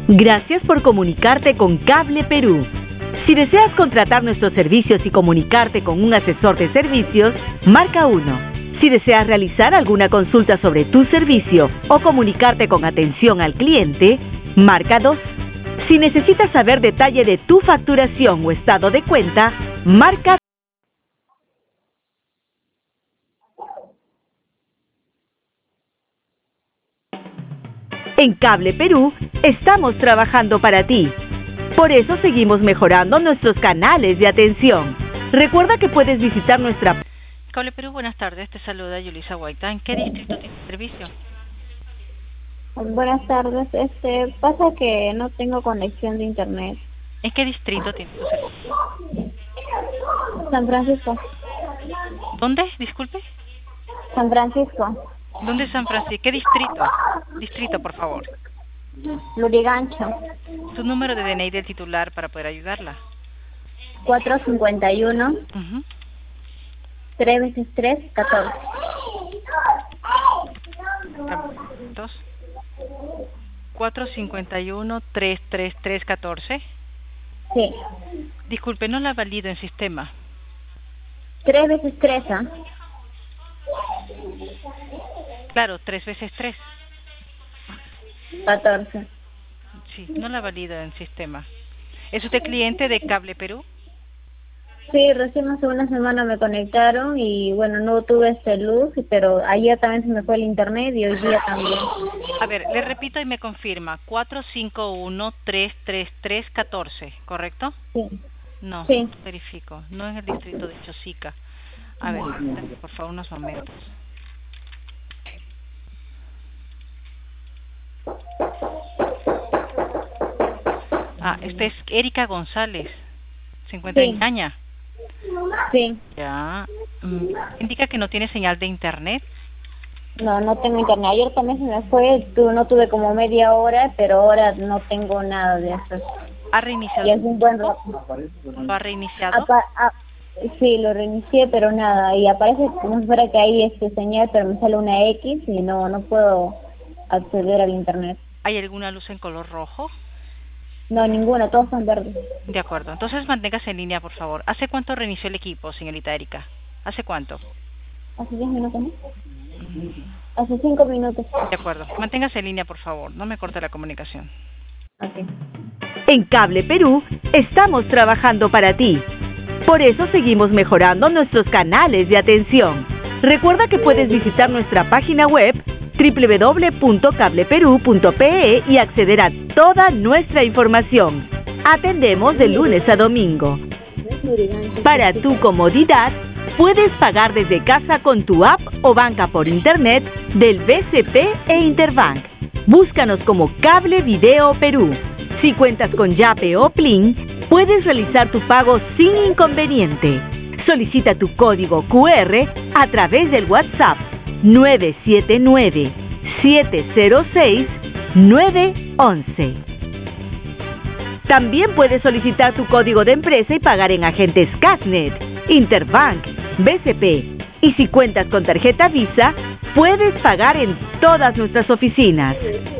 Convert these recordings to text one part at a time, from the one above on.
Gracias por comunicarte con Cable Perú. Si deseas contratar nuestros servicios y comunicarte con un asesor de servicios, marca 1. Si deseas realizar alguna consulta sobre tu servicio o comunicarte con atención al cliente, marca 2. Si necesitas saber detalle de tu facturación o estado de cuenta, marca 3. En Cable Perú, estamos trabajando para ti. Por eso seguimos mejorando nuestros canales de atención. Recuerda que puedes visitar nuestra... Cable Perú, buenas tardes. Te saluda Yulisa Guaita. ¿En qué distrito tiene servicio? Buenas tardes. Pasa que no tengo conexión de internet. ¿En qué distrito tiene tu servicio? San Francisco. ¿Dónde? Disculpe. San Francisco. ¿Dónde es San Francisco? ¿Qué distrito? Distrito, por favor. Lurigancho. Su número de DNI del titular para poder ayudarla. 451 3 veces 3, 14. 2 451 333 14. Sí. Disculpe, no la valido en sistema. 3 veces 3, ¿ah? Claro, 3 veces 3. 14. Sí, no la valido en sistema. ¿Es usted cliente de Cable Perú? Sí, recién hace una semana me conectaron y bueno, no tuve luz, pero ayer también se me fue el internet y hoy día también. A ver, le repito y me confirma. 451 333 14, ¿correcto? Sí. No, sí. Verifico. No en el distrito de Chosica. A ver, por favor, unos momentos. Esta es Erika González. ¿Se encuentra en Caña? Sí. Ya. ¿Indica que no tiene señal de internet? No, no tengo internet. Ayer también se me fue, no tuve como media hora, pero ahora no tengo nada de eso. ¿Ha reiniciado? Y es un buen rato. ¿Lo ha reiniciado? Sí, lo reinicié, pero nada. Y aparece como si fuera que hay señal, pero me sale una X y no puedo acceder al internet. ¿Hay alguna luz en color rojo? No, ninguna, todos son verdes. De acuerdo, entonces manténgase en línea, por favor. ¿Hace cuánto reinició el equipo, señorita Erika? ¿Hace cuánto? Hace 10 minutos, ¿no? Hace 5 minutos. De acuerdo, manténgase en línea, por favor. No me corte la comunicación. Okay. En Cable Perú, estamos trabajando para ti. Por eso seguimos mejorando nuestros canales de atención. Recuerda que puedes visitar nuestra página web www.cableperú.pe y acceder a toda nuestra información. Atendemos de lunes a domingo. Para tu comodidad, puedes pagar desde casa con tu app o banca por internet del BCP e Interbank. Búscanos como Cable Video Perú. Si cuentas con Yape o Plin, puedes realizar tu pago sin inconveniente. Solicita tu código QR a través del WhatsApp 979-706-911. También puedes solicitar tu código de empresa y pagar en agentes Casnet, Interbank, BCP. Y si cuentas con tarjeta Visa, puedes pagar en todas nuestras oficinas.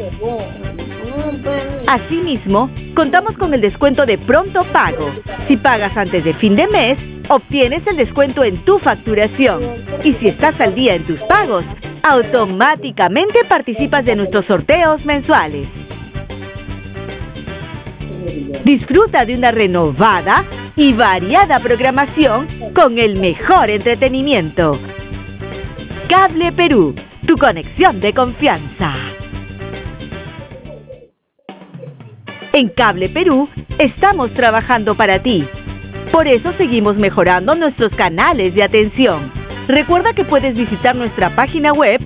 Asimismo, contamos con el descuento de pronto pago. Si pagas antes de fin de mes, obtienes el descuento en tu facturación. Y si estás al día en tus pagos, automáticamente participas de nuestros sorteos mensuales. Disfruta de una renovada y variada programación con el mejor entretenimiento. Cable Perú, tu conexión de confianza. En Cable Perú, estamos trabajando para ti. Por eso seguimos mejorando nuestros canales de atención. Recuerda que puedes visitar nuestra página web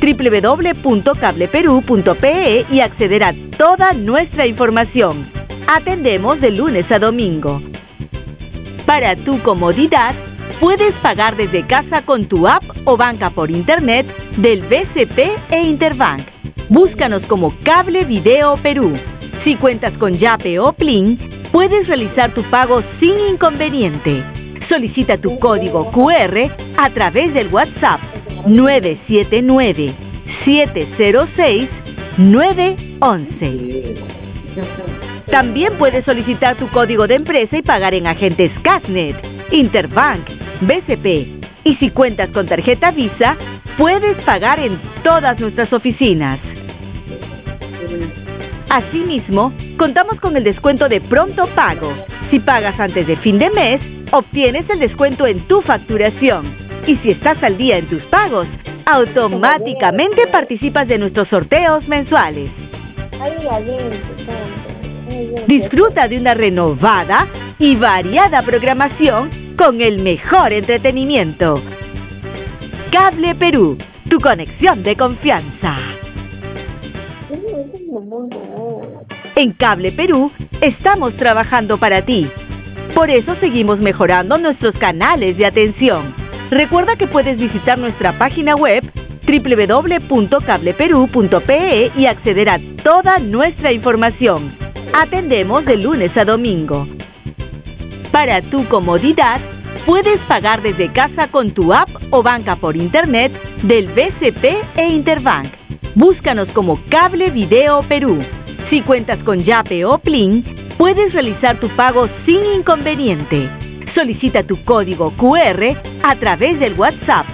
www.cableperú.pe y acceder a toda nuestra información. Atendemos de lunes a domingo. Para tu comodidad, puedes pagar desde casa con tu app o banca por internet del BCP e Interbank. Búscanos como Cable Video Perú. Si cuentas con Yape o Plin, puedes realizar tu pago sin inconveniente. Solicita tu código QR a través del WhatsApp 979-706-911. También puedes solicitar tu código de empresa y pagar en agentes Cashnet, Interbank, BCP. Y si cuentas con tarjeta Visa, puedes pagar en todas nuestras oficinas. Asimismo, contamos con el descuento de pronto pago. Si pagas antes de fin de mes, obtienes el descuento en tu facturación. Y si estás al día en tus pagos, automáticamente participas de nuestros sorteos mensuales. Disfruta de una renovada y variada programación con el mejor entretenimiento. Cable Perú, tu conexión de confianza. En Cable Perú estamos trabajando para ti. Por eso seguimos mejorando nuestros canales de atención. Recuerda que puedes visitar nuestra página web www.cableperú.pe y acceder a toda nuestra información. Atendemos de lunes a domingo. Para tu comodidad, puedes pagar desde casa con tu app o banca por internet del BCP e Interbank. Búscanos como Cable Video Perú. Si cuentas con Yape o Plin, puedes realizar tu pago sin inconveniente. Solicita tu código QR a través del WhatsApp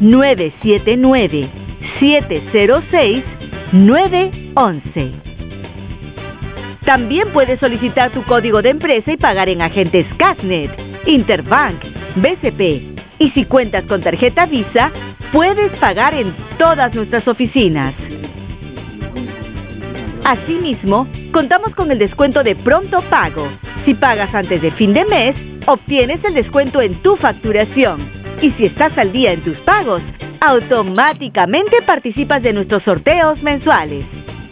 979-706-911. También puedes solicitar tu código de empresa y pagar en agentes Cashnet, Interbank, BCP. Y si cuentas con tarjeta Visa, puedes pagar en todas nuestras oficinas. Asimismo, contamos con el descuento de pronto pago. Si pagas antes de fin de mes, obtienes el descuento en tu facturación. Y si estás al día en tus pagos, automáticamente participas de nuestros sorteos mensuales.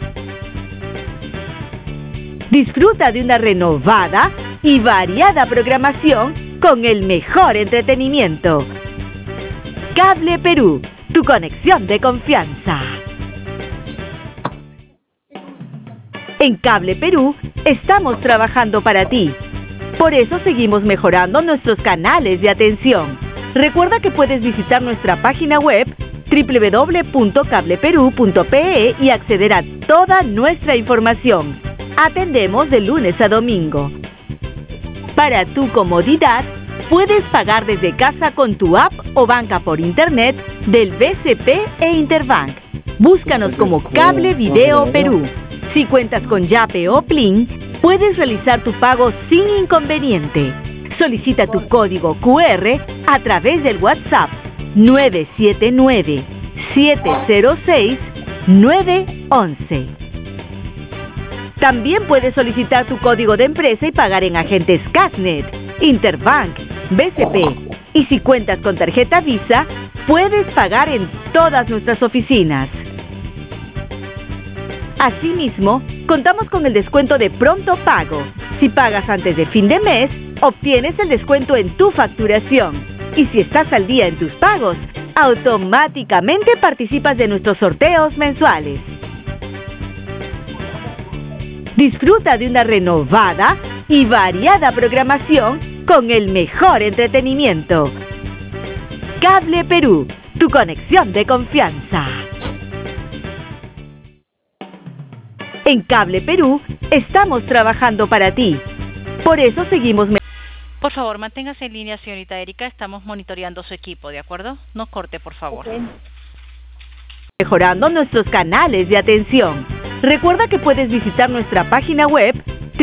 Disfruta de una renovada y variada programación con el mejor entretenimiento. Cable Perú, tu conexión de confianza. En Cable Perú estamos trabajando para ti. Por eso seguimos mejorando nuestros canales de atención. Recuerda que puedes visitar nuestra página web www.cableperú.pe y acceder a toda nuestra información. Atendemos de lunes a domingo. Para tu comodidad, puedes pagar desde casa con tu app o banca por internet del BCP e Interbank. Búscanos como Cable Video Perú. Si cuentas con Yape o Plin, puedes realizar tu pago sin inconveniente. Solicita tu código QR a través del WhatsApp 979-706-911. También puedes solicitar tu código de empresa y pagar en agentes Cashnet, Interbank, BCP. Y si cuentas con tarjeta Visa, puedes pagar en todas nuestras oficinas. Asimismo, contamos con el descuento de pronto pago. Si pagas antes de fin de mes, obtienes el descuento en tu facturación. Y si estás al día en tus pagos, automáticamente participas de nuestros sorteos mensuales. Disfruta de una renovada y variada programación con el mejor entretenimiento. Cable Perú, tu conexión de confianza. En Cable Perú estamos trabajando para ti. Por eso seguimos... Por favor, manténgase en línea, señorita Erika. Estamos monitoreando su equipo, ¿de acuerdo? No corte, por favor. Okay. Mejorando nuestros canales de atención. Recuerda que puedes visitar nuestra página web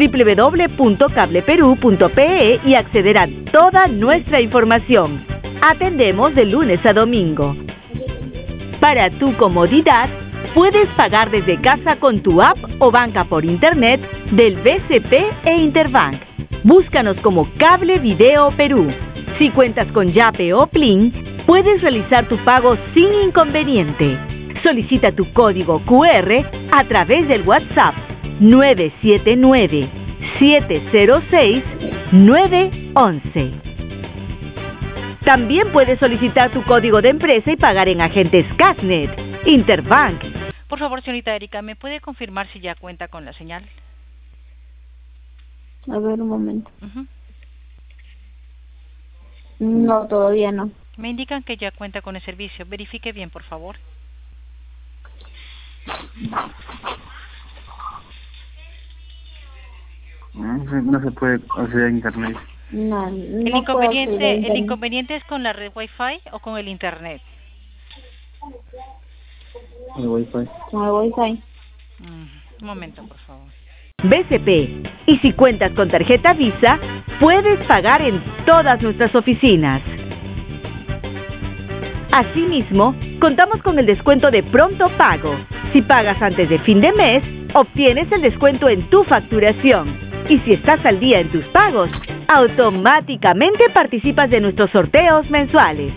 www.cableperú.pe y acceder a toda nuestra información. Atendemos de lunes a domingo. Para tu comodidad, puedes pagar desde casa con tu app o banca por internet del BCP e Interbank. Búscanos como Cable Video Perú. Si cuentas con Yape o Plin, puedes realizar tu pago sin inconveniente. Solicita tu código QR a través del WhatsApp 979-706-911. También puedes solicitar tu código de empresa y pagar en agentes Cashnet, Interbank. Por favor, señorita Erika, ¿me puede confirmar si ya cuenta con la señal? A ver, un momento. Uh-huh. No, todavía no. Me indican que ya cuenta con el servicio. Verifique bien, por favor. No se puede acceder a internet. No, El no puedo acceder a inconveniente, internet. es con la red Wi-Fi o con el internet. El wifi. Con el Wi-Fi. Un momento, por favor. BCP. Y si cuentas con tarjeta Visa, puedes pagar en todas nuestras oficinas. Asimismo, contamos con el descuento de pronto pago. Si pagas antes de fin de mes, obtienes el descuento en tu facturación. Y si estás al día en tus pagos, automáticamente participas de nuestros sorteos mensuales.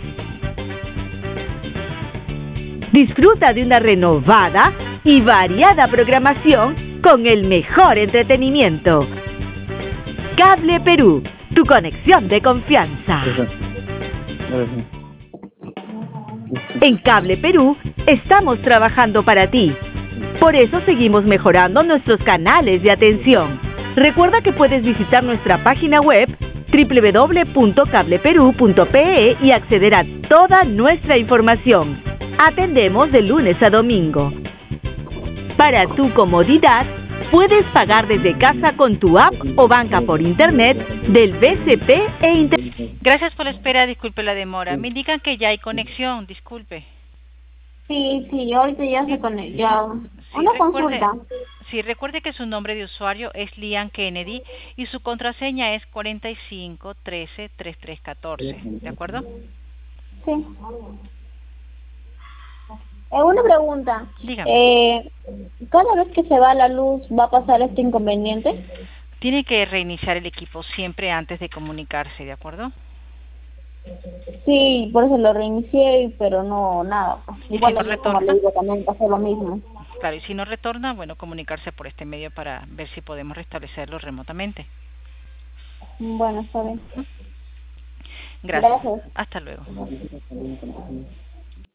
Disfruta de una renovada y variada programación con el mejor entretenimiento. Cable Perú, tu conexión de confianza. En Cable Perú estamos trabajando para ti. Por eso seguimos mejorando nuestros canales de atención. Recuerda que puedes visitar nuestra página web www.cableperú.pe y acceder a toda nuestra información. Atendemos de lunes a domingo. Para tu comodidad, puedes pagar desde casa con tu app o banca por internet del BCP e internet. Gracias por la espera, disculpe la demora. Me indican que ya hay conexión, disculpe. Sí, ahorita ya se conectó. Sí, Una consulta. Sí, recuerde que su nombre de usuario es Lian Kennedy y su contraseña es 45133314, ¿de acuerdo? Sí. Una pregunta. Dígame. ¿Cada vez que se va la luz va a pasar este inconveniente? Tiene que reiniciar el equipo siempre antes de comunicarse, ¿de acuerdo? Sí, por eso lo reinicié, pero no, nada. Igual si no retorna, le digo, también pasó lo mismo. Claro, y si no retorna, bueno, comunicarse por este medio para ver si podemos restablecerlo remotamente. Bueno, está bien. Gracias. Gracias. Hasta luego.